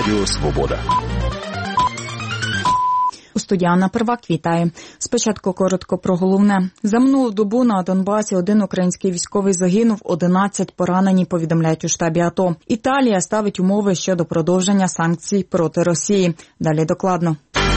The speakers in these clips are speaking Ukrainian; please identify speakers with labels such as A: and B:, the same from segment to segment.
A: Радіо Свобода.
B: У студії Анна Первак вітає. Спочатку коротко про головне. За минулу добу на Донбасі 1 український військовий загинув, 11 поранені, повідомляють у штабі АТО. Італія ставить умови щодо продовження санкцій проти Росії. Далі докладно.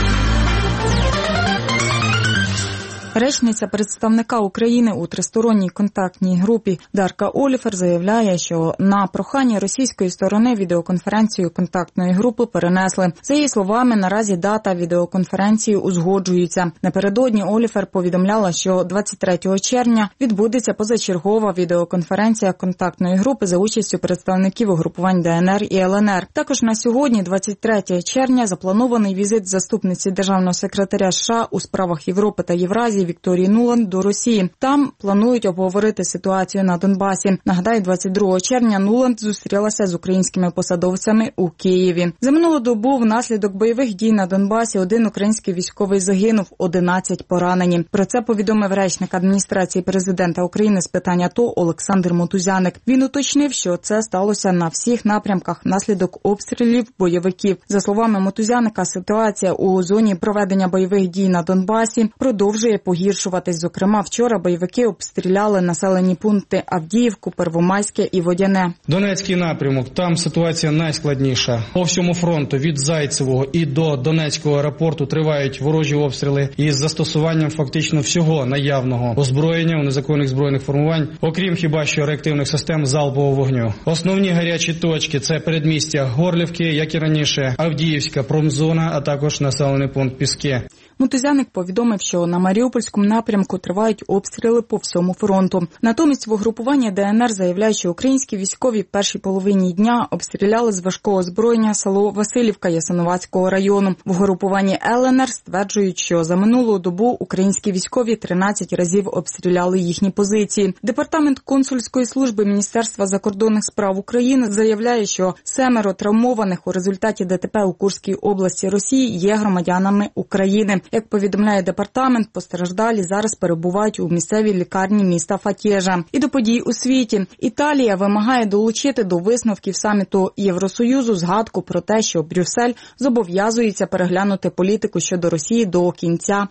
B: Речниця представника України у тристоронній контактній групі Дарка Оліфер заявляє, що на прохання російської сторони відеоконференцію контактної групи перенесли. За її словами, наразі дата відеоконференції узгоджується. Напередодні Оліфер повідомляла, що 23 червня відбудеться позачергова відеоконференція контактної групи за участю представників угрупувань ДНР і ЛНР. Також на сьогодні, 23 червня, запланований візит заступниці державного секретаря США у справах Європи та Євразії Вікторії Нуланд до Росії. Там планують обговорити ситуацію на Донбасі. Нагадаю, 22 червня Нуланд зустрілася з українськими посадовцями у Києві. За минулу добу внаслідок бойових дій на Донбасі 1 український військовий загинув, 11 поранені. Про це повідомив речник адміністрації президента України з питань АТО Олександр Мотузяник. Він уточнив, що це сталося на всіх напрямках внаслідок обстрілів бойовиків. За словами Мотузяника, ситуація у зоні проведення бойових дій на Донбасі продовжує погіршуватись. Зокрема, вчора бойовики обстріляли населені пункти Авдіївку, Первомайське і Водяне.
C: Донецький напрямок, там ситуація найскладніша. По всьому фронту від Зайцевого і до Донецького аеропорту тривають ворожі обстріли із застосуванням фактично всього наявного озброєння у незаконних збройних формувань, окрім хіба що реактивних систем залпового вогню. Основні гарячі точки – це передмістя Горлівки, як і раніше, Авдіївська промзона, а також населений пункт Піски.
B: Мотузяник повідомив, що на Маріупольському напрямку тривають обстріли по всьому фронту. Натомість в угрупуванні ДНР заявляють, що українські військові в першій половині дня обстріляли з важкого озброєння село Василівка Ясиновацького району. В угрупуванні ЛНР стверджують, що за минулу добу українські військові 13 разів обстріляли їхні позиції. Департамент консульської служби Міністерства закордонних справ України заявляє, що 7 травмованих у результаті ДТП у Курській області Росії є громадянами України. Як повідомляє департамент, постраждалі зараз перебувають у місцевій лікарні міста Фатєжа. І до подій у світі. Італія вимагає долучити до висновків саміту Євросоюзу згадку про те, що Брюссель зобов'язується переглянути політику щодо Росії до кінця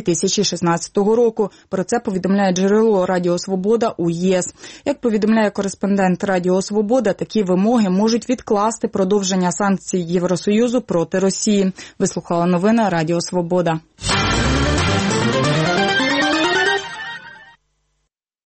B: 2016 року. Про це повідомляє джерело Радіо Свобода у ЄС. Як повідомляє кореспондент Радіо Свобода, такі вимоги можуть відкласти продовження санкцій Євросоюзу проти Росії. Вислухала новини Радіо Свобода.